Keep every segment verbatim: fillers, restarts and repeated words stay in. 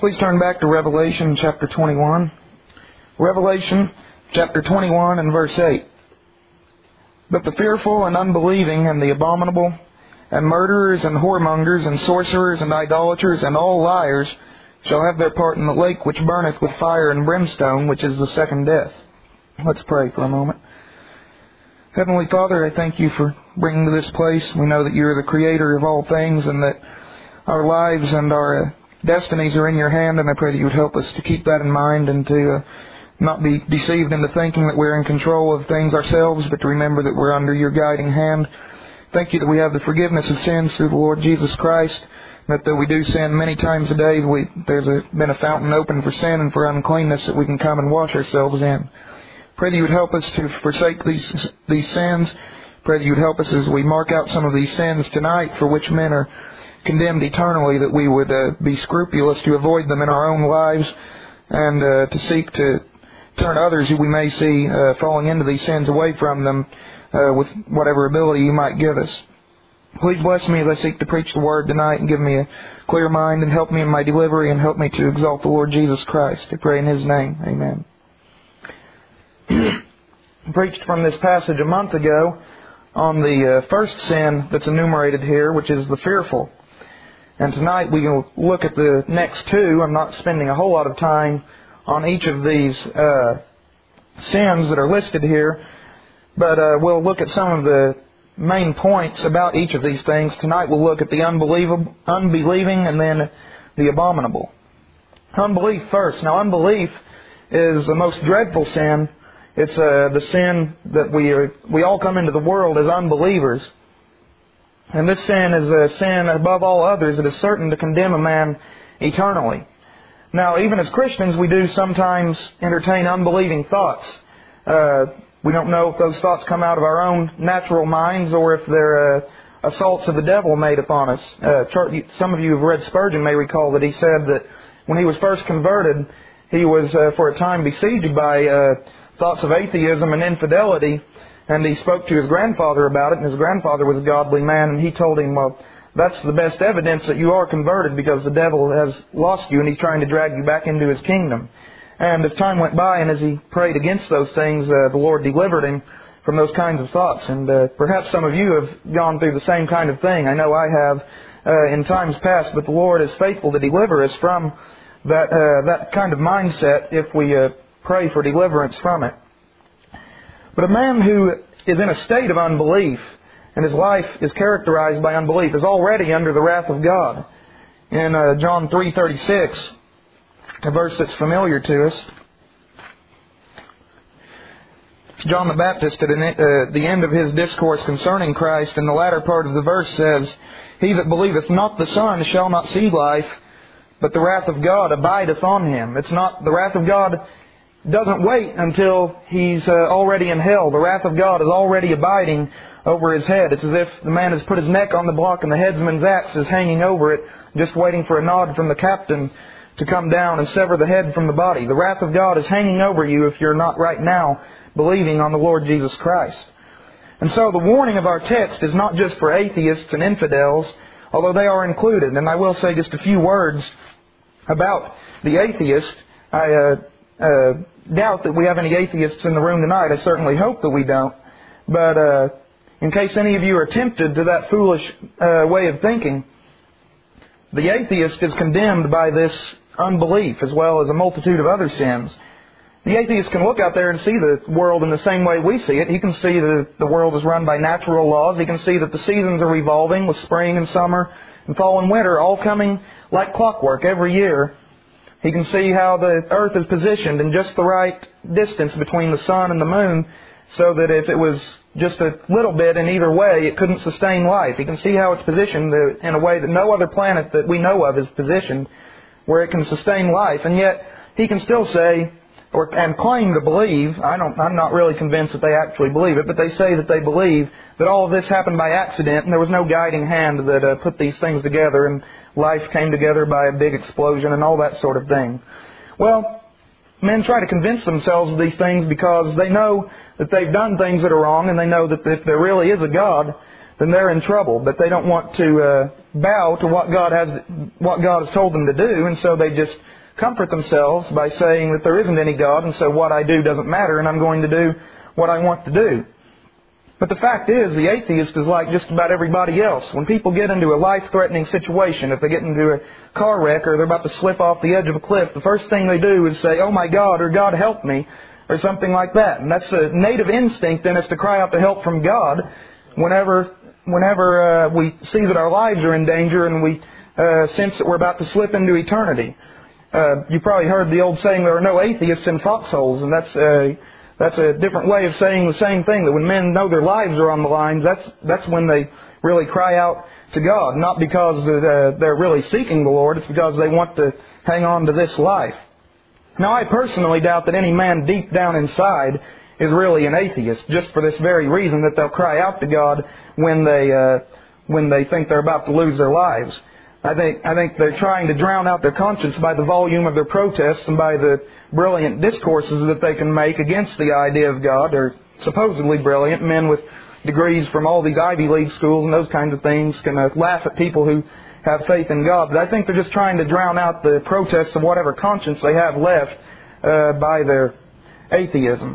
Please turn back to Revelation chapter twenty-one. Revelation chapter twenty-one and verse eight. But the fearful and unbelieving and the abominable and murderers and whoremongers and sorcerers and idolaters and all liars shall have their part in the lake which burneth with fire and brimstone, which is the second death. Let's pray for a moment. Heavenly Father, I thank You for bringing to this place. We know that You are the Creator of all things and that our lives and our uh, destinies are in Your hand, and I pray that You would help us to keep that in mind and to uh, not be deceived into thinking that we're in control of things ourselves, but to remember that we're under Your guiding hand. Thank You that we have the forgiveness of sins through the Lord Jesus Christ, that though we do sin many times a day, we, there's a, been a fountain open for sin and for uncleanness that we can come and wash ourselves in. Pray that You would help us to forsake these, these sins. Pray that You would help us as we mark out some of these sins tonight for which men are condemned eternally, that we would uh, be scrupulous to avoid them in our own lives and uh, to seek to turn others who we may see uh, falling into these sins away from them uh, with whatever ability You might give us. Please bless me as I seek to preach the Word tonight and give me a clear mind and help me in my delivery and help me to exalt the Lord Jesus Christ. I pray in His name. Amen. I preached from this passage a month ago on the uh, first sin that's enumerated here, which is the fearful. And tonight we will look at the next two. I'm not spending a whole lot of time on each of these uh, sins that are listed here, but uh, we'll look at some of the main points about each of these things. Tonight we'll look at the unbelievable, unbelieving and then the abominable. Unbelief first. Now unbelief is the most dreadful sin. It's uh, the sin that we are, we all come into the world as unbelievers. And this sin is a sin above all others that is certain to condemn a man eternally. Now, even as Christians, we do sometimes entertain unbelieving thoughts. Uh, we don't know if those thoughts come out of our own natural minds or if they're uh, assaults of the devil made upon us. Uh, some of you who have read Spurgeon may recall that he said that when he was first converted, he was uh, for a time besieged by uh, thoughts of atheism and infidelity. And he spoke to his grandfather about it, and his grandfather was a godly man, and he told him, well, that's the best evidence that you are converted because the devil has lost you and he's trying to drag you back into his kingdom. And as time went by and as he prayed against those things, uh, the Lord delivered him from those kinds of thoughts. And uh, perhaps some of you have gone through the same kind of thing. I know I have uh, in times past, but the Lord is faithful to deliver us from that, uh, that kind of mindset if we uh, pray for deliverance from it. But a man who is in a state of unbelief and his life is characterized by unbelief is already under the wrath of God. In uh, John three thirty-six, a verse that's familiar to us, John the Baptist, at uh, the end of his discourse concerning Christ, in the latter part of the verse says, "He that believeth not the Son shall not see life, but the wrath of God abideth on him." It's not the wrath of God doesn't wait until he's uh, already in hell. The wrath of God is already abiding over his head. It's as if the man has put his neck on the block and the headsman's axe is hanging over it, just waiting for a nod from the captain to come down and sever the head from the body. The wrath of God is hanging over you if you're not right now believing on the Lord Jesus Christ. And so the warning of our text is not just for atheists and infidels, although they are included. And I will say just a few words about the atheist. I uh, uh, doubt that we have any atheists in the room tonight. I certainly hope that we don't. But uh, in case any of you are tempted to that foolish uh, way of thinking, the atheist is condemned by this unbelief as well as a multitude of other sins. The atheist can look out there and see the world in the same way we see it. He can see that the world is run by natural laws. He can see that the seasons are revolving with spring and summer and fall and winter all coming like clockwork every year. He can see how the earth is positioned in just the right distance between the sun and the moon so that if it was just a little bit in either way, it couldn't sustain life. He can see how it's positioned in a way that no other planet that we know of is positioned where it can sustain life. And yet he can still say or and claim to believe, I don't, I'm not really convinced that they actually believe it, but they say that they believe that all of this happened by accident and there was no guiding hand that uh, put these things together and life came together by a big explosion and all that sort of thing. Well, men try to convince themselves of these things because they know that they've done things that are wrong and they know that if there really is a God, then they're in trouble. But they don't want to uh, bow to what God has what God has told them to do, and so they just comfort themselves by saying that there isn't any God, and so what I do doesn't matter, and I'm going to do what I want to do. But the fact is, the atheist is like just about everybody else. When people get into a life-threatening situation, if they get into a car wreck or they're about to slip off the edge of a cliff, the first thing they do is say, "Oh my God," or "God help me," or something like that. And that's a native instinct in us to cry out to help from God whenever whenever uh, we see that our lives are in danger and we uh, sense that we're about to slip into eternity. Uh, you probably heard the old saying, "There are no atheists in foxholes," and that's uh, that's a different way of saying the same thing. That when men know their lives are on the lines, that's that's when they really cry out to God, not because uh, they're really seeking the Lord. It's because they want to hang on to this life. Now, I personally doubt that any man deep down inside is really an atheist, just for this very reason that they'll cry out to God when they uh, when they think they're about to lose their lives. I think I think they're trying to drown out their conscience by the volume of their protests and by the brilliant discourses that they can make against the idea of God. They're supposedly brilliant. Men with degrees from all these Ivy League schools and those kinds of things can uh, laugh at people who have faith in God. But I think they're just trying to drown out the protests of whatever conscience they have left uh, by their atheism.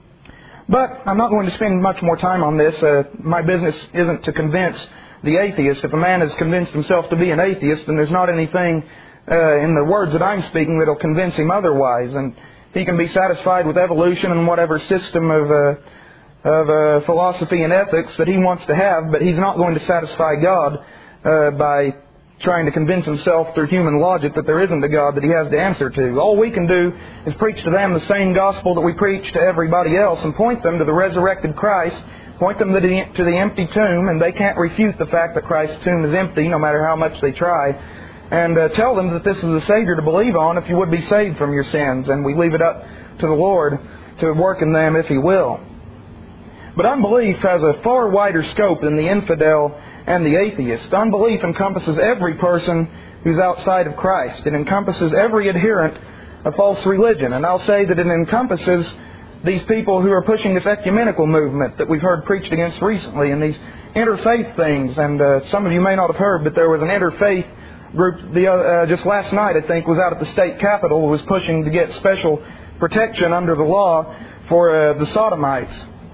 But I'm not going to spend much more time on this. Uh, my business isn't to convince the atheist. If a man has convinced himself to be an atheist, then there's not anything uh, in the words that I'm speaking that will convince him otherwise. And he can be satisfied with evolution and whatever system of uh, of uh, philosophy and ethics that he wants to have, but he's not going to satisfy God uh, by trying to convince himself through human logic that there isn't a God that he has to answer to. All we can do is preach to them the same gospel that we preach to everybody else and point them to the resurrected Christ, point them to the, to the empty tomb, and they can't refute the fact that Christ's tomb is empty no matter how much they try, and uh, tell them that this is the Savior to believe on if you would be saved from your sins, and we leave it up to the Lord to work in them if He will. But unbelief has a far wider scope than the infidel and the atheist. Unbelief encompasses every person who's outside of Christ. It encompasses every adherent of false religion. And I'll say that it encompasses these people who are pushing this ecumenical movement that we've heard preached against recently, and these interfaith things. And uh, some of you may not have heard, but there was an interfaith group the, uh, just last night, I think, was out at the state capitol, who was pushing to get special protection under the law for uh, the sodomites.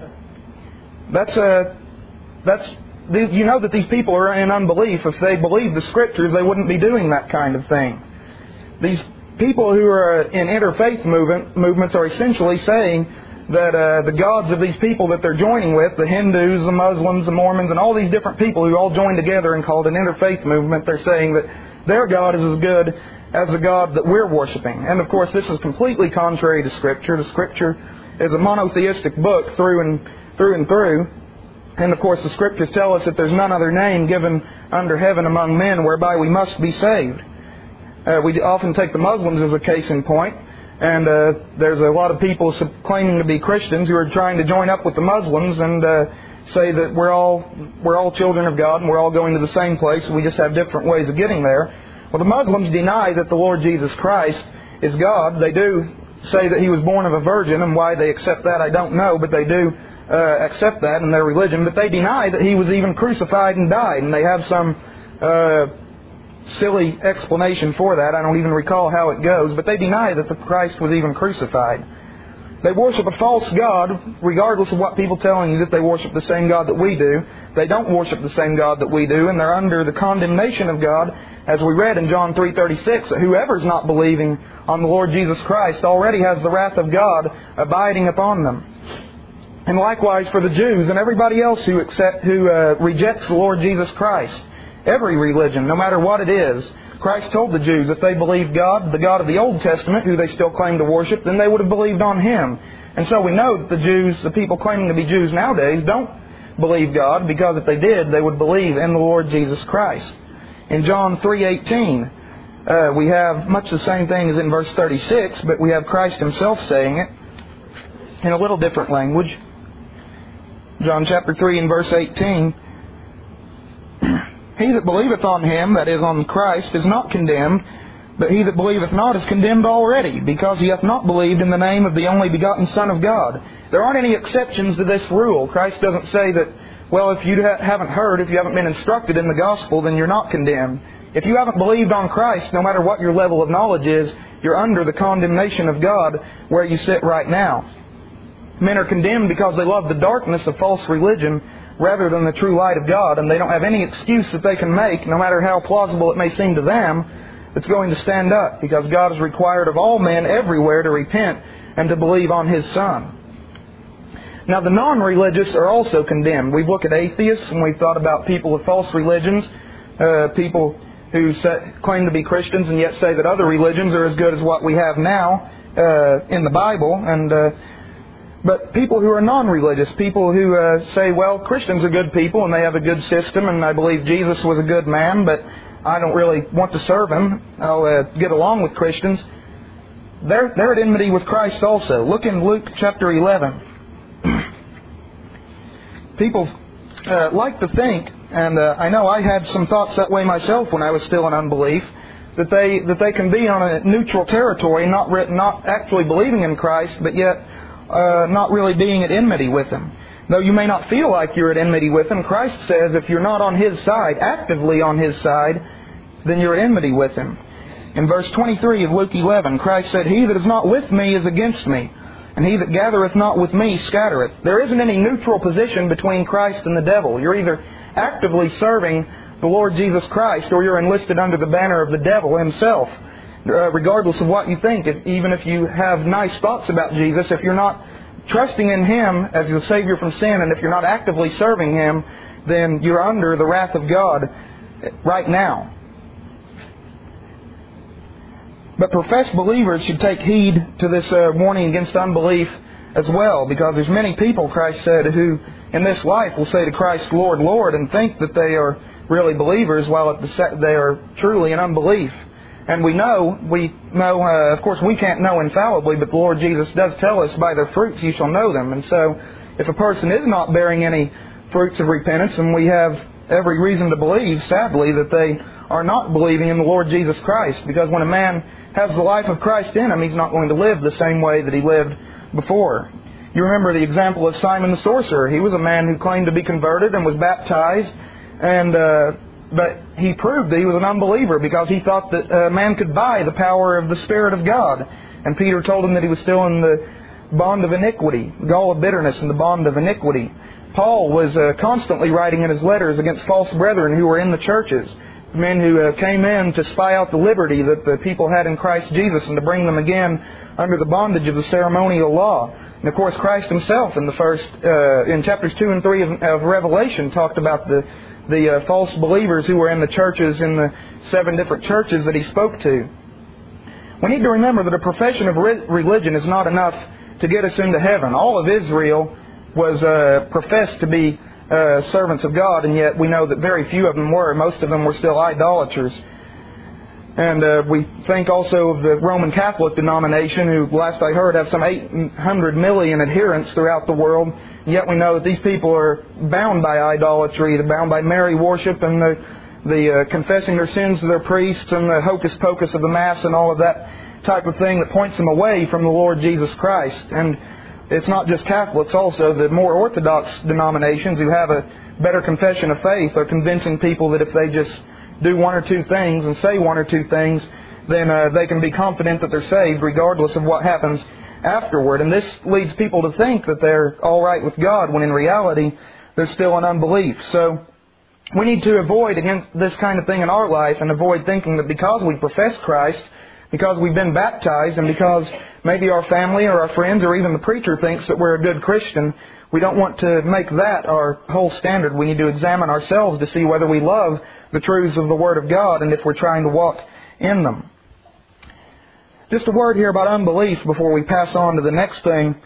That's uh, that's you know that these people are in unbelief. If they believed the Scriptures, they wouldn't be doing that kind of thing. These people who are in interfaith movement movements are essentially saying that uh, the gods of these people that they're joining with, the Hindus, the Muslims, the Mormons, and all these different people who all join together and called an interfaith movement, they're saying that their God is as good as the God that we're worshiping. And of course, this is completely contrary to Scripture. The Scripture is a monotheistic book through and through and through. And of course the Scriptures tell us that there's none other name given under heaven among men whereby we must be saved. Uh, we often take the Muslims as a case in point, and uh, there's a lot of people claiming to be Christians who are trying to join up with the Muslims and uh, say that we're all we're all children of God and we're all going to the same place and we just have different ways of getting there. Well, the Muslims deny that the Lord Jesus Christ is God. They do say that He was born of a virgin, and why they accept that I don't know, but they do Uh, accept that in their religion, but they deny that He was even crucified and died, and they have some uh, silly explanation for that. I don't even recall how it goes, but they deny that the Christ was even crucified. They worship a false God, regardless of what people telling you that they worship the same God that we do. They don't worship the same God that we do, and they're under the condemnation of God, as we read in John three thirty-six, that whoever's not believing on the Lord Jesus Christ already has the wrath of God abiding upon them. And likewise for the Jews and everybody else who accept, who uh, rejects the Lord Jesus Christ. Every religion, no matter what it is. Christ told the Jews if they believed God, the God of the Old Testament, who they still claim to worship, then they would have believed on Him. And so we know that the Jews, the people claiming to be Jews nowadays, don't believe God, because if they did, they would believe in the Lord Jesus Christ. In John three eighteen, uh, we have much the same thing as in verse thirty-six, but we have Christ Himself saying it in a little different language. John chapter three and verse eighteen. He that believeth on Him, that is, on Christ, is not condemned, but he that believeth not is condemned already, because he hath not believed in the name of the only begotten Son of God. There aren't any exceptions to this rule. Christ doesn't say that, well, if you haven't heard, if you haven't been instructed in the gospel, then you're not condemned. If you haven't believed on Christ, no matter what your level of knowledge is, You're under the condemnation of God where you sit right now. Men are condemned because they love the darkness of false religion rather than the true light of God, and they don't have any excuse that they can make, no matter how plausible it may seem to them, that's going to stand up, because God has required of all men everywhere to repent and to believe on His Son. Now, the non-religious are also condemned. We've looked at atheists, and we've thought about people with false religions, uh, people who say, claim to be Christians and yet say that other religions are as good as what we have now uh, in the Bible. And uh, but people who are non-religious, people who uh, say, well, Christians are good people and they have a good system, and I believe Jesus was a good man, but I don't really want to serve Him. I'll uh, get along with Christians. They're, they're at enmity with Christ also. Look in Luke chapter eleven. People uh, like to think, and uh, I know I had some thoughts that way myself when I was still in unbelief, that they that they can be on a neutral territory, not re- not actually believing in Christ, but yet uh, not really being at enmity with Him. Though you may not feel like you're at enmity with Him, Christ says if you're not on His side, actively on His side, then you're at enmity with Him. In verse twenty-three of Luke eleven, Christ said, "He that is not with me is against me, and he that gathereth not with me scattereth." There isn't any neutral position between Christ and the devil. You're either actively serving the Lord Jesus Christ, or you're enlisted under the banner of the devil himself. Uh, regardless of what you think, if, even if you have nice thoughts about Jesus, if you're not trusting in Him as the Savior from sin, and if you're not actively serving Him, then you're under the wrath of God right now. But professed believers should take heed to this uh, warning against unbelief as well, because there's many people, Christ said, who in this life will say to Christ, "Lord, Lord," and think that they are really believers, while at the se- they are truly in unbelief. And we know, we know, uh, of course we can't know infallibly, but the Lord Jesus does tell us, "By their fruits you shall know them." And so, if a person is not bearing any fruits of repentance, and we have every reason to believe, sadly, that they are not believing in the Lord Jesus Christ, because when a man has the life of Christ in him, he's not going to live the same way that he lived before. You remember the example of Simon the sorcerer. He was a man who claimed to be converted and was baptized, and uh, but he proved that he was an unbeliever because he thought that a man could buy the power of the Spirit of God. And Peter told him that he was still in the bond of iniquity, gall of bitterness in the bond of iniquity. Paul was uh, constantly writing in his letters against false brethren who were in the churches, men who uh, came in to spy out the liberty that the people had in Christ Jesus and to bring them again under the bondage of the ceremonial law. And of course, Christ Himself in the first, uh, in chapters two and three of, of Revelation, talked about the the uh, false believers who were in the churches, in the seven different churches that He spoke to. We need to remember that a profession of re- religion is not enough to get us into heaven. All of Israel was uh, professed to be Uh, servants of God, and yet we know that very few of them were. Most of them were still idolaters. And uh, we think also of the Roman Catholic denomination, who, last I heard, have some eight hundred million adherents throughout the world. And yet we know that these people are bound by idolatry, they're bound by Mary worship and the, the uh, confessing their sins to their priests and the hocus pocus of the Mass and all of that type of thing that points them away from the Lord Jesus Christ. And it's not just Catholics also. The more orthodox denominations who have a better confession of faith are convincing people that if they just do one or two things and say one or two things, then uh, they can be confident that they're saved regardless of what happens afterward. And this leads people to think that they're all right with God, when in reality they're still in unbelief. So we need to avoid against this kind of thing in our life, and avoid thinking that because we profess Christ, because we've been baptized, and because maybe our family or our friends or even the preacher thinks that we're a good Christian, we don't want to make that our whole standard. We need to examine ourselves to see whether we love the truths of the Word of God and if we're trying to walk in them. Just a word here about unbelief before we pass on to the next thing.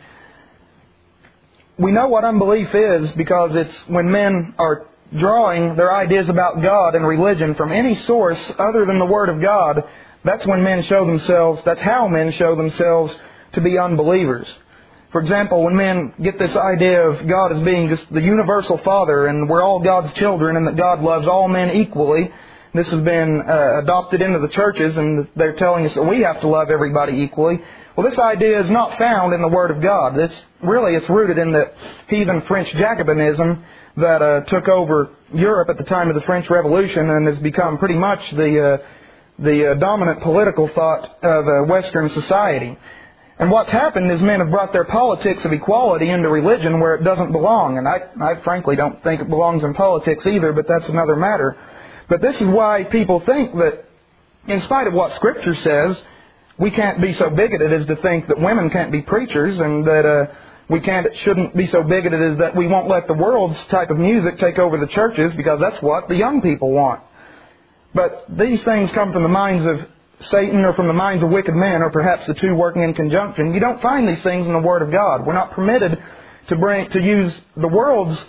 We know what unbelief is because it's when men are drawing their ideas about God and religion from any source other than the Word of God. That's when men show themselves, that's how men show themselves to be unbelievers. For example, when men get this idea of God as being just the universal Father and we're all God's children and that God loves all men equally, this has been uh, adopted into the churches, and they're telling us that we have to love everybody equally. Well, this idea is not found in the Word of God. It's really, it's rooted in the heathen French Jacobinism that uh, took over Europe at the time of the French Revolution and has become pretty much the... Uh, the uh, dominant political thought of uh, Western society. And what's happened is men have brought their politics of equality into religion where it doesn't belong. And I, I frankly don't think it belongs in politics either, but that's another matter. But this is why people think that, in spite of what Scripture says, we can't be so bigoted as to think that women can't be preachers, and that uh, we can't, shouldn't be so bigoted as that we won't let the world's type of music take over the churches, because that's what the young people want. But these things come from the minds of Satan or from the minds of wicked men, or perhaps the two working in conjunction. You don't find these things in the Word of God. We're not permitted to bring to use the world's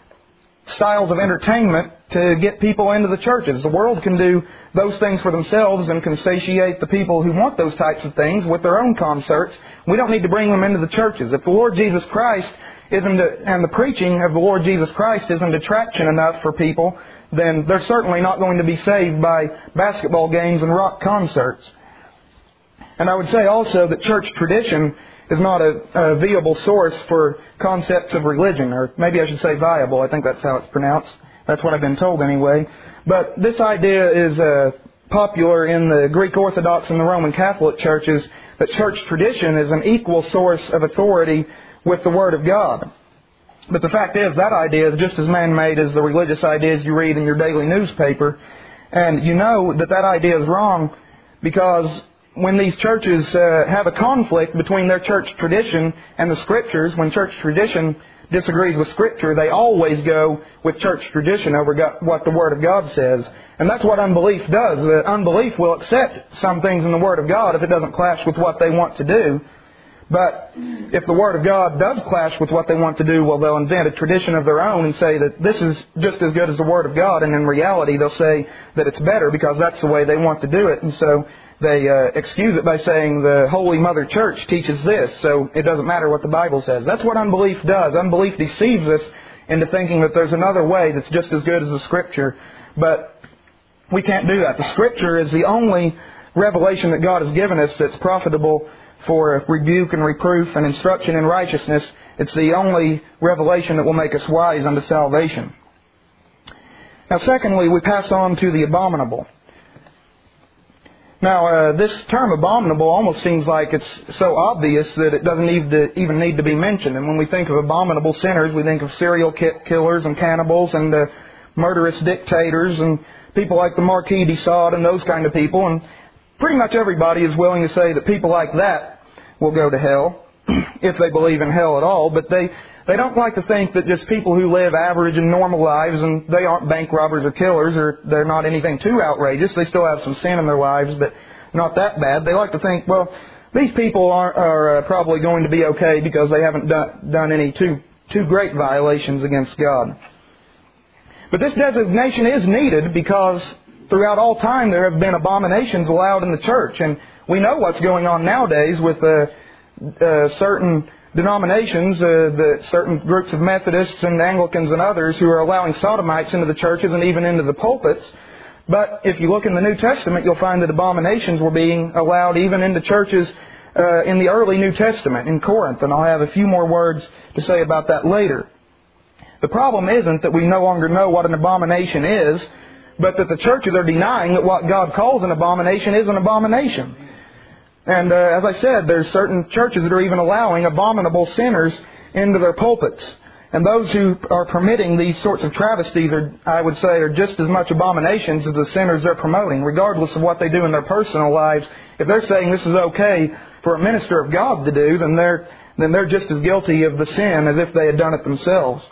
styles of entertainment to get people into the churches. The world can do those things for themselves and can satiate the people who want those types of things with their own concerts. We don't need to bring them into the churches. If the Lord Jesus Christ isn't, a, and the preaching of the Lord Jesus Christ isn't attraction enough for people, then they're certainly not going to be saved by basketball games and rock concerts. And I would say also that church tradition is not a, a viable source for concepts of religion, or maybe I should say viable. I think that's how it's pronounced. That's what I've been told anyway. But this idea is uh, popular in the Greek Orthodox and the Roman Catholic churches, that church tradition is an equal source of authority with the Word of God. But the fact is, that idea is just as man-made as the religious ideas you read in your daily newspaper. And you know that that idea is wrong because when these churches uh, have a conflict between their church tradition and the Scriptures, when church tradition disagrees with Scripture, they always go with church tradition over God, what the Word of God says. And that's what unbelief does. Uh, unbelief will accept some things in the Word of God if it doesn't clash with what they want to do. But if the Word of God does clash with what they want to do, well, they'll invent a tradition of their own and say that this is just as good as the Word of God. And in reality, they'll say that it's better because that's the way they want to do it. And so they uh, excuse it by saying the Holy Mother Church teaches this, so it doesn't matter what the Bible says. That's what unbelief does. Unbelief deceives us into thinking that there's another way that's just as good as the Scripture. But we can't do that. The Scripture is the only revelation that God has given us that's profitable for rebuke and reproof and instruction in righteousness. It's the only revelation that will make us wise unto salvation. Now, secondly, we pass on to the abominable. Now, uh, this term abominable almost seems like it's so obvious that it doesn't need to, even need to be mentioned. And when we think of abominable sinners, we think of serial killers and cannibals and uh, murderous dictators and people like the Marquis de Sade and those kind of people. And pretty much everybody is willing to say that people like that will go to hell, if they believe in hell at all. But they, they don't like to think that just people who live average and normal lives, and they aren't bank robbers or killers, or they're not anything too outrageous. They still have some sin in their lives, but not that bad. They like to think, well, these people are, are uh, probably going to be okay because they haven't done, done any too, too great violations against God. But this designation is needed because throughout all time there have been abominations allowed in the church. And we know what's going on nowadays with uh, uh, certain denominations, uh, the certain groups of Methodists and Anglicans and others who are allowing sodomites into the churches and even into the pulpits. But if you look in the New Testament, you'll find that abominations were being allowed even into churches uh, in the early New Testament, in Corinth. And I'll have a few more words to say about that later. The problem isn't that we no longer know what an abomination is, but that the churches are denying that what God calls an abomination is an abomination. And uh, as I said, there's certain churches that are even allowing abominable sinners into their pulpits. And those who are permitting these sorts of travesties are, I would say, are just as much abominations as the sinners they're promoting, regardless of what they do in their personal lives. If they're saying this is okay for a minister of God to do, then they're, then they're just as guilty of the sin as if they had done it themselves.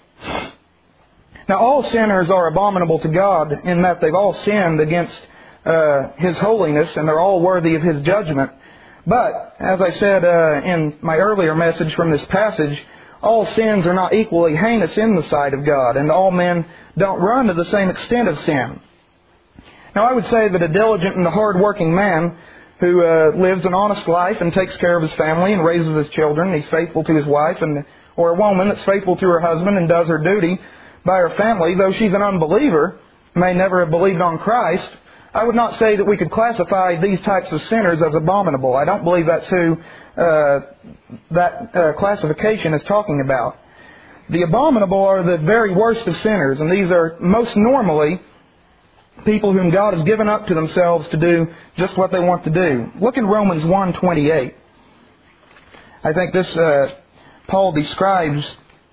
Now, all sinners are abominable to God in that they've all sinned against uh, His holiness, and they're all worthy of His judgment. But, as I said uh, in my earlier message from this passage, all sins are not equally heinous in the sight of God, and all men don't run to the same extent of sin. Now, I would say that a diligent and a hard-working man who uh, lives an honest life and takes care of his family and raises his children, he's faithful to his wife, and or a woman that's faithful to her husband and does her duty by her family, though she's an unbeliever, may never have believed on Christ, I would not say that we could classify these types of sinners as abominable. I don't believe that's who uh, that uh, classification is talking about. The abominable are the very worst of sinners, and these are most normally people whom God has given up to themselves to do just what they want to do. Look in Romans one twenty-eight. I think this uh, Paul describes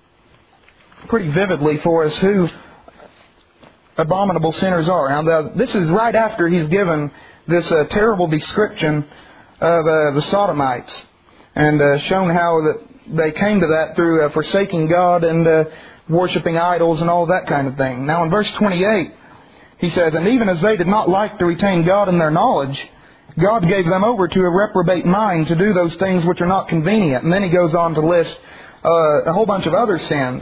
pretty vividly for us who abominable sinners are. Now, the, this is right after he's given this uh, terrible description of uh, the Sodomites and uh, shown how that they came to that through uh, forsaking God and uh, worshiping idols and all that kind of thing. Now, in verse twenty-eight, he says, "And even as they did not like to retain God in their knowledge, God gave them over to a reprobate mind to do those things which are not convenient." And then he goes on to list uh, a whole bunch of other sins.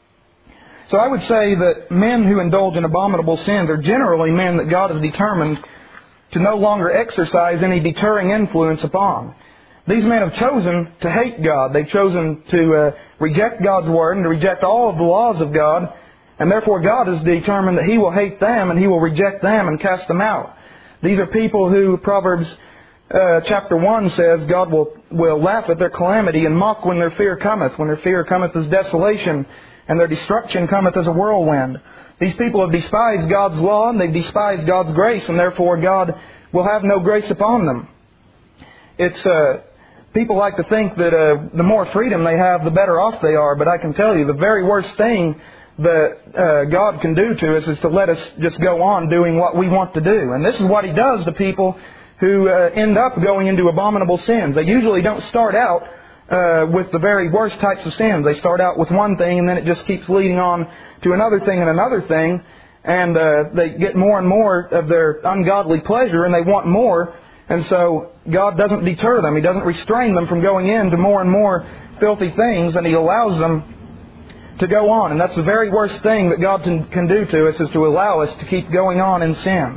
So I would say that men who indulge in abominable sins are generally men that God has determined to no longer exercise any deterring influence upon. These men have chosen to hate God. They've chosen to uh, reject God's Word and to reject all of the laws of God. And therefore God has determined that He will hate them and He will reject them and cast them out. These are people who, Proverbs uh, chapter one says, God will, will laugh at their calamity and mock when their fear cometh. When their fear cometh as desolation, and their destruction cometh as a whirlwind. These people have despised God's law, and they've despised God's grace, and therefore God will have no grace upon them. It's uh, people like to think that uh, the more freedom they have, the better off they are. But I can tell you, the very worst thing that uh, God can do to us is to let us just go on doing what we want to do. And this is what He does to people who uh, end up going into abominable sins. They usually don't start out Uh, with the very worst types of sins. They start out with one thing, and then it just keeps leading on to another thing and another thing, and uh, they get more and more of their ungodly pleasure, and they want more, and so God doesn't deter them. He doesn't restrain them from going into more and more filthy things, and He allows them to go on. And that's the very worst thing that God can, can do to us, is to allow us to keep going on in sin.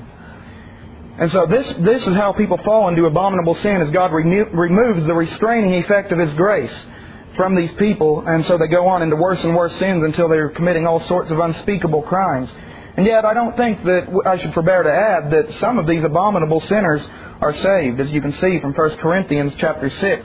And so this this is how people fall into abominable sin, as God remo- removes the restraining effect of His grace from these people, and so they go on into worse and worse sins until they're committing all sorts of unspeakable crimes. And yet I don't think that I should forbear to add that some of these abominable sinners are saved, as you can see from First Corinthians chapter six.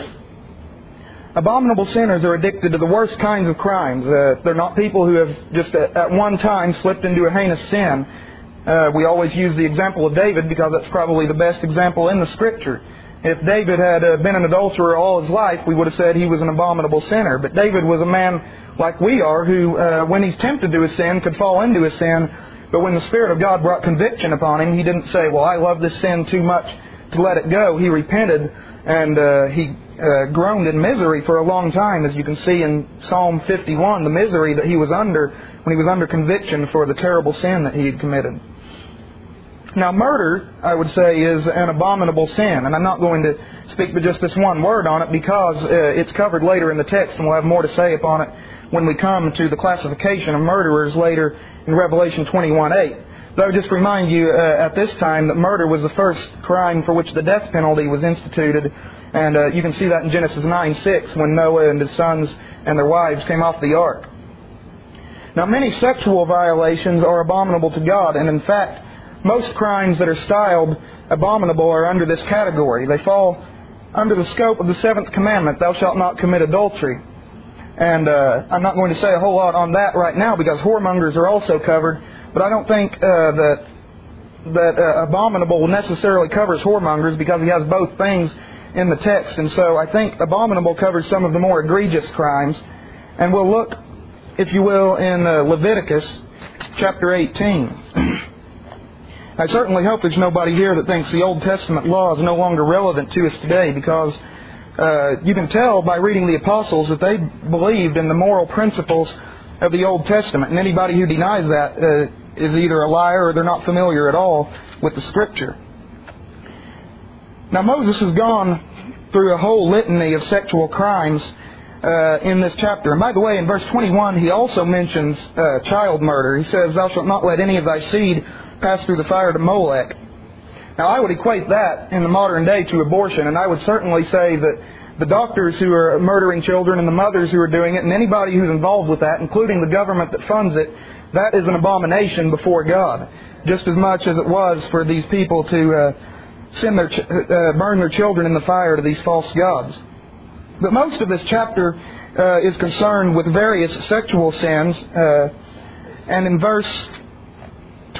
Abominable sinners are addicted to the worst kinds of crimes. Uh, they're not people who have just at, at one time slipped into a heinous sin. Uh, we always use the example of David because that's probably the best example in the Scripture. If David had uh, been an adulterer all his life, we would have said he was an abominable sinner. But David was a man like we are who, uh, when he's tempted to a sin, could fall into a sin. But when the Spirit of God brought conviction upon him, he didn't say, well, I love this sin too much to let it go. He repented, and uh, he uh, groaned in misery for a long time, as you can see in Psalm fifty-one, the misery that he was under when he was under conviction for the terrible sin that he had committed. Now, murder, I would say, is an abominable sin. And I'm not going to speak but just this one word on it because uh, it's covered later in the text, and we'll have more to say upon it when we come to the classification of murderers later in Revelation twenty-one eight. But I would just remind you uh, at this time that murder was the first crime for which the death penalty was instituted. And uh, you can see that in Genesis nine six, when Noah and his sons and their wives came off the ark. Now, many sexual violations are abominable to God, and in fact, most crimes that are styled abominable are under this category. They fall under the scope of the seventh commandment, thou shalt not commit adultery. And uh, I'm not going to say a whole lot on that right now because whoremongers are also covered, but I don't think uh, that that uh, abominable necessarily covers whoremongers because he has both things in the text. And so I think abominable covers some of the more egregious crimes. And we'll look, if you will, in uh, Leviticus chapter eighteen. I certainly hope there's nobody here that thinks the Old Testament law is no longer relevant to us today, because uh, you can tell by reading the apostles that they believed in the moral principles of the Old Testament. And anybody who denies that uh, is either a liar or they're not familiar at all with the Scripture. Now, Moses has gone through a whole litany of sexual crimes uh, in this chapter. And by the way, in verse twenty-one, he also mentions uh, child murder. He says, thou shalt not let any of thy seed pass through the fire to Molech. Now, I would equate that in the modern day to abortion, and I would certainly say that the doctors who are murdering children and the mothers who are doing it and anybody who's involved with that, including the government that funds it, that is an abomination before God, just as much as it was for these people to uh, send their ch- uh, burn their children in the fire to these false gods. But most of this chapter uh, is concerned with various sexual sins, uh, and in verse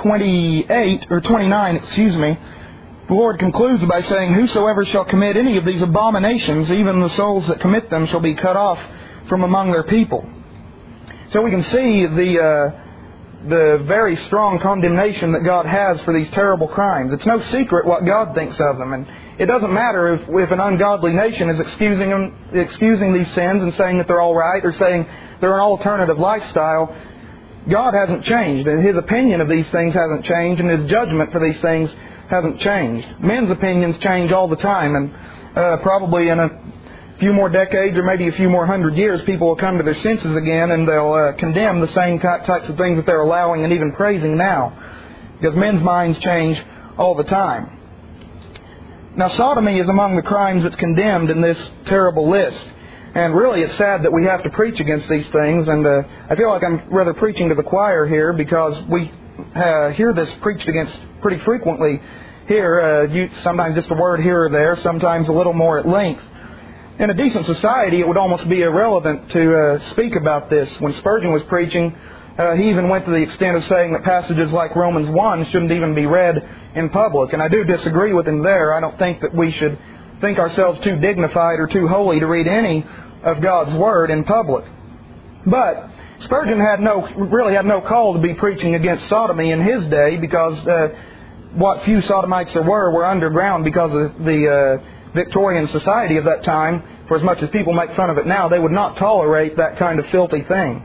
twenty-eight, or twenty-nine, excuse me, the Lord concludes by saying, "Whosoever shall commit any of these abominations, even the souls that commit them, shall be cut off from among their people." So we can see the uh, the very strong condemnation that God has for these terrible crimes. It's no secret what God thinks of them, and it doesn't matter if, if an ungodly nation is excusing them, excusing these sins and saying that they're all right, or saying they're an alternative lifestyle. God hasn't changed, and His opinion of these things hasn't changed, and His judgment for these things hasn't changed. Men's opinions change all the time, and uh, probably in a few more decades or maybe a few more hundred years, people will come to their senses again, and they'll uh, condemn the same types of things that they're allowing and even praising now, because men's minds change all the time. Now, sodomy is among the crimes that's condemned in this terrible list. And really, it's sad that we have to preach against these things. And uh, I feel like I'm rather preaching to the choir here, because we uh, hear this preached against pretty frequently here. Uh, you, sometimes just a word here or there, sometimes a little more at length. In a decent society, it would almost be irrelevant to uh, speak about this. When Spurgeon was preaching, uh, he even went to the extent of saying that passages like Romans one shouldn't even be read in public. And I do disagree with him there. I don't think that we should think ourselves too dignified or too holy to read any of God's Word in public. But Spurgeon had no, really had no call to be preaching against sodomy in his day, because uh, what few sodomites there were were underground because of the uh, Victorian society of that time. For as much as people make fun of it now, they would not tolerate that kind of filthy thing.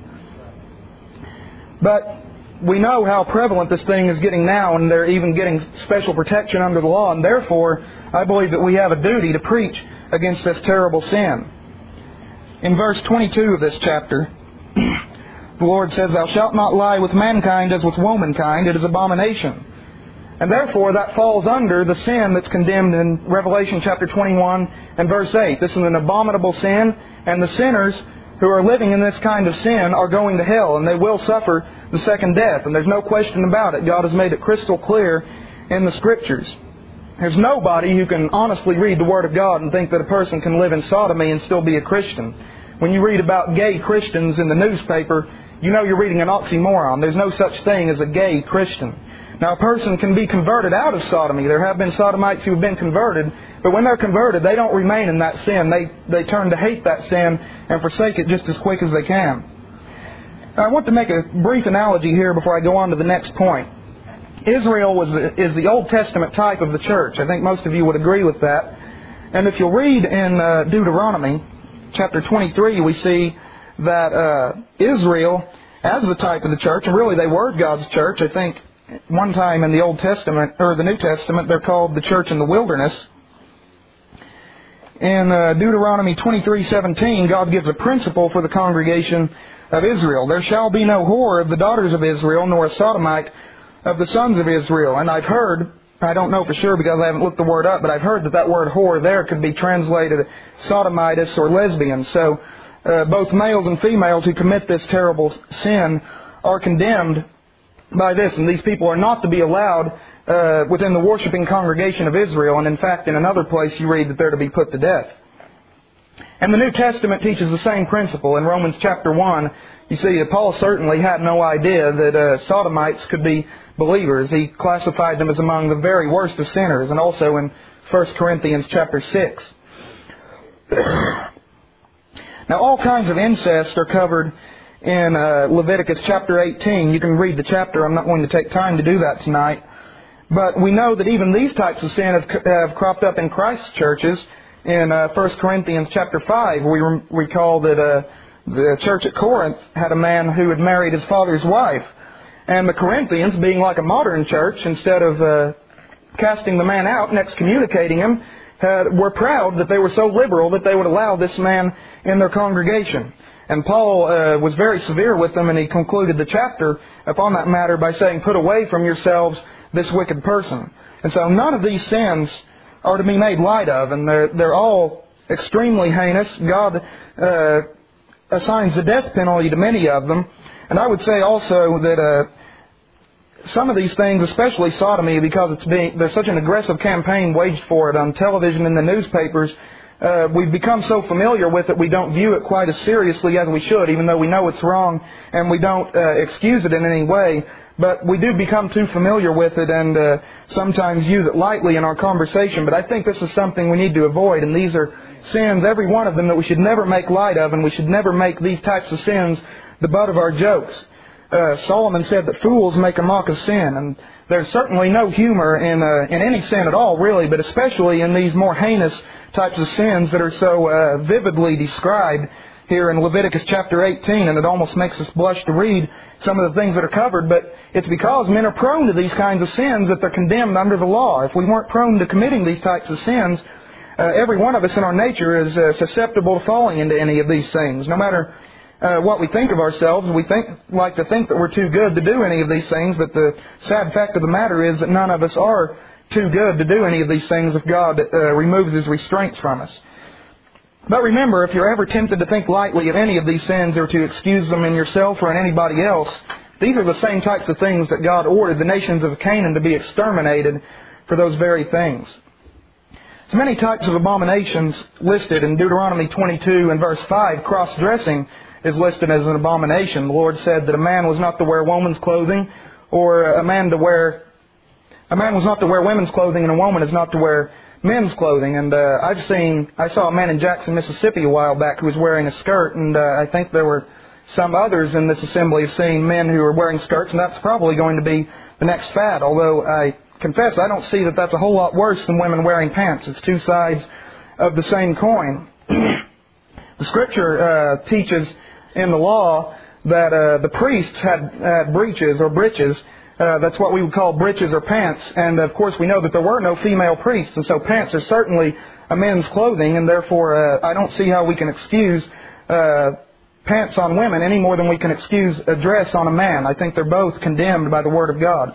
But we know how prevalent this thing is getting now, and they're even getting special protection under the law, and therefore I believe that we have a duty to preach against this terrible sin. In verse twenty-two of this chapter, the Lord says, "Thou shalt not lie with mankind as with womankind, it is abomination." And therefore that falls under the sin that's condemned in Revelation chapter twenty-one and verse eight. This is an abominable sin, and the sinners who are living in this kind of sin are going to hell, and they will suffer the second death. And there's no question about it. God has made it crystal clear in the Scriptures. There's nobody who can honestly read the Word of God and think that a person can live in sodomy and still be a Christian. When you read about gay Christians in the newspaper, you know you're reading an oxymoron. There's no such thing as a gay Christian. Now, a person can be converted out of sodomy. There have been sodomites who have been converted, but when they're converted, they don't remain in that sin. They, they turn to hate that sin and forsake it just as quick as they can. Now, I want to make a brief analogy here before I go on to the next point. Israel was is the Old Testament type of the church. I think most of you would agree with that. And if you'll read in uh, Deuteronomy chapter twenty-three, we see that uh, Israel, as the type of the church, and really they were God's church. I think one time in the Old Testament, or the New Testament, they're called the church in the wilderness. In uh, Deuteronomy twenty-three seventeen, God gives a principle for the congregation of Israel. "There shall be no whore of the daughters of Israel, nor a sodomite of the sons of Israel." And I've heard, I don't know for sure because I haven't looked the word up, but I've heard that that word whore there could be translated sodomitis or lesbian. So uh, both males and females who commit this terrible sin are condemned by this. And these people are not to be allowed uh, within the worshiping congregation of Israel. And in fact, in another place you read that they're to be put to death. And the New Testament teaches the same principle. In Romans chapter one, you see that Paul certainly had no idea that uh, sodomites could be believers. He classified them as among the very worst of sinners, and also in First Corinthians chapter six. Now, all kinds of incest are covered in uh, Leviticus chapter eighteen. You can read the chapter. I'm not going to take time to do that tonight. But we know that even these types of sin have, have cropped up in Christ's churches. In uh, First Corinthians chapter five, we re- recall that uh, the church at Corinth had a man who had married his father's wife. And the Corinthians, being like a modern church, instead of uh, casting the man out and excommunicating him, had, were proud that they were so liberal that they would allow this man in their congregation. And Paul uh, was very severe with them, and he concluded the chapter upon that matter by saying, "Put away from yourselves this wicked person." And so none of these sins are to be made light of, and they're, they're all extremely heinous. God uh, assigns the death penalty to many of them. And I would say also that uh, some of these things, especially sodomy, because it's being, there's such an aggressive campaign waged for it on television and the newspapers, uh, we've become so familiar with it we don't view it quite as seriously as we should, even though we know it's wrong and we don't uh, excuse it in any way. but we do become too familiar with it and uh, sometimes use it lightly in our conversation. But I think this is something we need to avoid, and these are sins, every one of them, that we should never make light of, and we should never make these types of sins the butt of our jokes. Uh, Solomon said that fools make a mock of sin, and there's certainly no humor in uh, in any sin at all, really, but especially in these more heinous types of sins that are so uh, vividly described here in Leviticus chapter eighteen, and it almost makes us blush to read some of the things that are covered. But it's because men are prone to these kinds of sins that they're condemned under the law. If we weren't prone to committing these types of sins, uh, every one of us in our nature is uh, susceptible to falling into any of these things. No matter uh, what we think of ourselves, we think like to think that we're too good to do any of these things, but the sad fact of the matter is that none of us are too good to do any of these things if God uh, removes His restraints from us. But remember, if you're ever tempted to think lightly of any of these sins or to excuse them in yourself or in anybody else, these are the same types of things that God ordered the nations of Canaan to be exterminated for those very things. So many types of abominations listed in Deuteronomy twenty-two and verse five. Cross-dressing is listed as an abomination. The Lord said that a man was not to wear woman's clothing, or a man to wear a man was not to wear women's clothing, and a woman is not to wear men's clothing. And uh, I've seen, I saw a man in Jackson, Mississippi a while back who was wearing a skirt, and uh, I think there were some others in this assembly have seen men who are wearing skirts, and that's probably going to be the next fad. Although I confess I don't see that that's a whole lot worse than women wearing pants. It's two sides of the same coin. The Scripture uh, teaches in the law that uh, the priests had, had breeches or breeches. Uh, that's what we would call breeches or pants. And, of course, we know that there were no female priests, and so pants are certainly a men's clothing, and therefore uh, I don't see how we can excuse uh, pants on women any more than we can excuse a dress on a man. I think they're both condemned by the Word of God.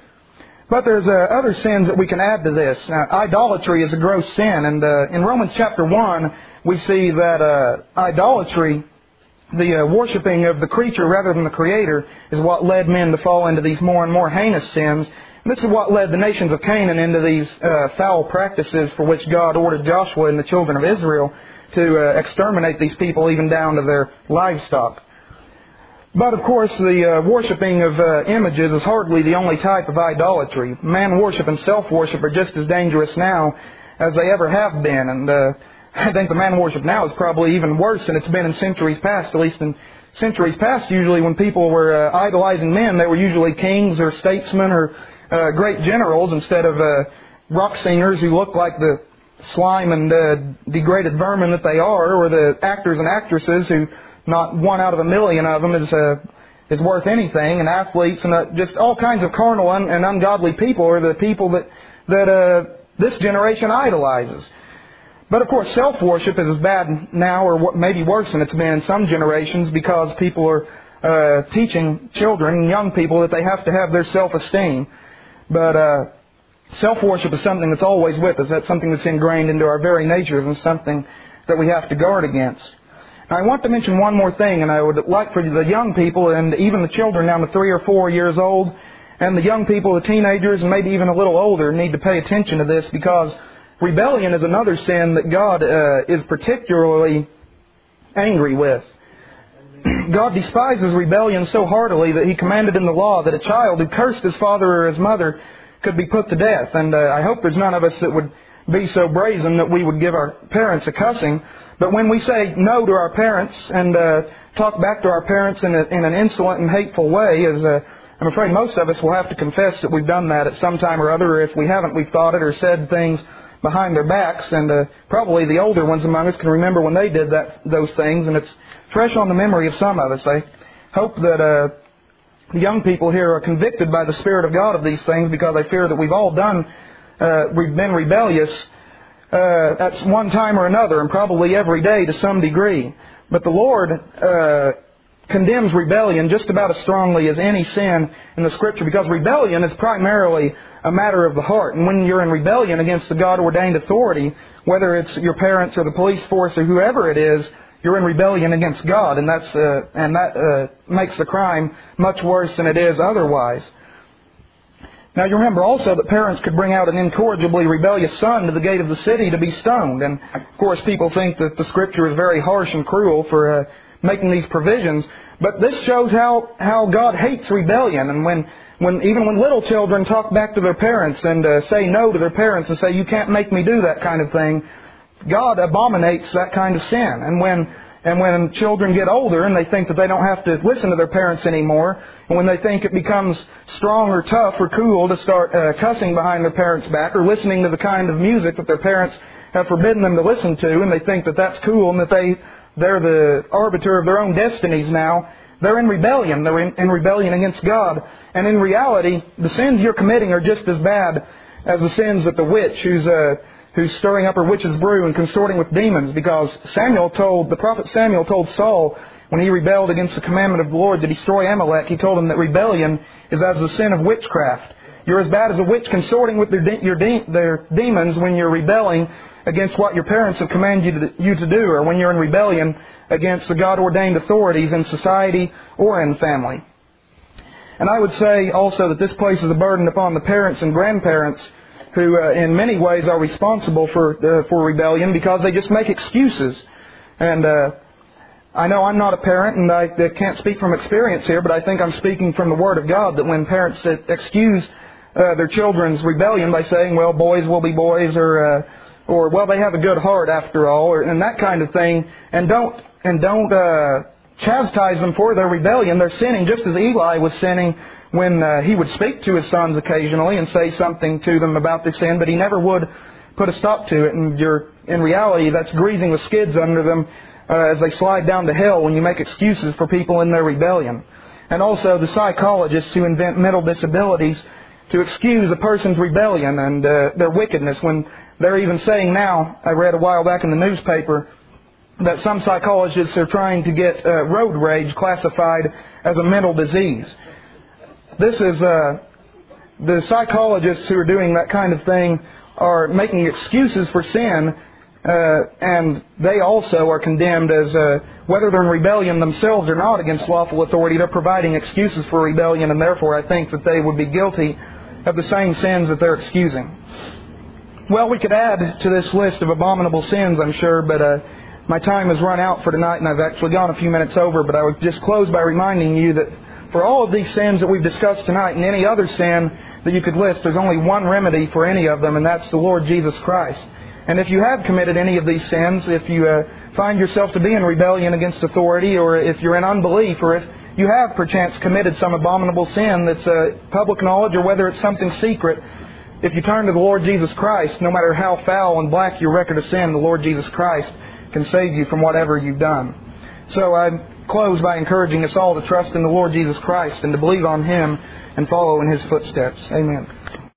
But there's uh, other sins that we can add to this. Now, idolatry is a gross sin, and uh, in Romans chapter one, we see that uh, idolatry, the uh, worshiping of the creature rather than the Creator, is what led men to fall into these more and more heinous sins. And this is what led the nations of Canaan into these uh, foul practices for which God ordered Joshua and the children of Israel to uh, exterminate these people even down to their livestock. But of course, the uh, worshiping of uh, images is hardly the only type of idolatry. Man worship and self-worship are just as dangerous now as they ever have been, and uh, I think the man worship now is probably even worse than it's been in centuries past. At least in centuries past, usually when people were uh, idolizing men, they were usually kings or statesmen or uh, great generals instead of uh, rock singers who looked like the slime and uh, degraded vermin that they are, or the actors and actresses who not one out of a million of them is uh, is worth anything, and athletes and uh, just all kinds of carnal and, and ungodly people are the people that that uh, this generation idolizes. But of course, self-worship is as bad now, or maybe worse than it's been in some generations, because people are uh, teaching children and young people that they have to have their self-esteem. But uh, self-worship is something that's always with us. That's something that's ingrained into our very natures and something that we have to guard against. Now, I want to mention one more thing, and I would like for the young people and even the children down to three or four years old, and the young people, the teenagers, and maybe even a little older, need to pay attention to this, because rebellion is another sin that God uh, is particularly angry with. God despises rebellion so heartily that He commanded in the law that a child who cursed his father or his mother could be put to death. And uh, I hope there's none of us that would be so brazen that we would give our parents a cussing. But when we say no to our parents and uh, talk back to our parents in, a, in an insolent and hateful way, as uh, I'm afraid most of us will have to confess that we've done that at some time or other. If we haven't, we've thought it or said things behind their backs, and uh, probably the older ones among us can remember when they did that those things, and it's fresh on the memory of some of us. I hope that uh, the young people here are convicted by the Spirit of God of these things, because I fear that we've all done, uh, we've been rebellious uh, at one time or another, and probably every day to some degree. But the Lord uh, condemns rebellion just about as strongly as any sin in the Scripture, because rebellion is primarily a matter of the heart. And when you're in rebellion against the God-ordained authority, whether it's your parents or the police force or whoever it is, you're in rebellion against God, and that's uh, and that uh, makes the crime much worse than it is otherwise. Now, you remember also that parents could bring out an incorrigibly rebellious son to the gate of the city to be stoned. And, of course, people think that the Scripture is very harsh and cruel for uh, making these provisions. But this shows how, how God hates rebellion. And when when even when little children talk back to their parents and uh, say no to their parents and say, you can't make me do that kind of thing, God abominates that kind of sin. And when and when children get older and they think that they don't have to listen to their parents anymore, and when they think it becomes strong or tough or cool to start uh, cussing behind their parents' back or listening to the kind of music that their parents have forbidden them to listen to, and they think that that's cool and that they, they're the arbiter of their own destinies now, they're in rebellion. They're in, in rebellion against God. And in reality, the sins you're committing are just as bad as the sins that the witch who's uh, who's stirring up her witch's brew and consorting with demons. Because Samuel told, the prophet Samuel told Saul, when he rebelled against the commandment of the Lord to destroy Amalek, he told him that rebellion is as the sin of witchcraft. You're as bad as a witch consorting with their, de- your de- their demons when you're rebelling against what your parents have commanded you to, you to do, or when you're in rebellion against the God-ordained authorities in society or in family. And I would say also that this places a burden upon the parents and grandparents who uh, in many ways are responsible for uh, for rebellion, because they just make excuses. And uh, I know I'm not a parent and I, I can't speak from experience here, but I think I'm speaking from the Word of God, that when parents excuse uh, their children's rebellion by saying, well, boys will be boys, or uh, or well, they have a good heart after all, or, and that kind of thing, and don't and don't uh, chastise them for their rebellion. They're sinning just as Eli was sinning when uh, he would speak to his sons occasionally and say something to them about their sin, but he never would put a stop to it. And you're, in reality, that's greasing the skids under them uh, as they slide down to hell when you make excuses for people in their rebellion. And also the psychologists who invent mental disabilities to excuse a person's rebellion and uh, their wickedness, when they're even saying now, I read a while back in the newspaper, that some psychologists are trying to get uh, road rage classified as a mental disease. This is, uh, the psychologists who are doing that kind of thing are making excuses for sin, uh, and they also are condemned as, uh, whether they're in rebellion themselves or not against lawful authority, they're providing excuses for rebellion, and therefore I think that they would be guilty of the same sins that they're excusing. Well, we could add to this list of abominable sins, I'm sure, but uh, my time has run out for tonight, and I've actually gone a few minutes over, but I would just close by reminding you that for all of these sins that we've discussed tonight, and any other sin that you could list, there's only one remedy for any of them, and that's the Lord Jesus Christ. And if you have committed any of these sins, if you uh, find yourself to be in rebellion against authority, or if you're in unbelief, or if you have perchance committed some abominable sin that's uh, public knowledge, or whether it's something secret, if you turn to the Lord Jesus Christ, no matter how foul and black your record of sin, the Lord Jesus Christ can save you from whatever you've done. So I close by encouraging us all to trust in the Lord Jesus Christ and to believe on Him and follow in His footsteps. Amen.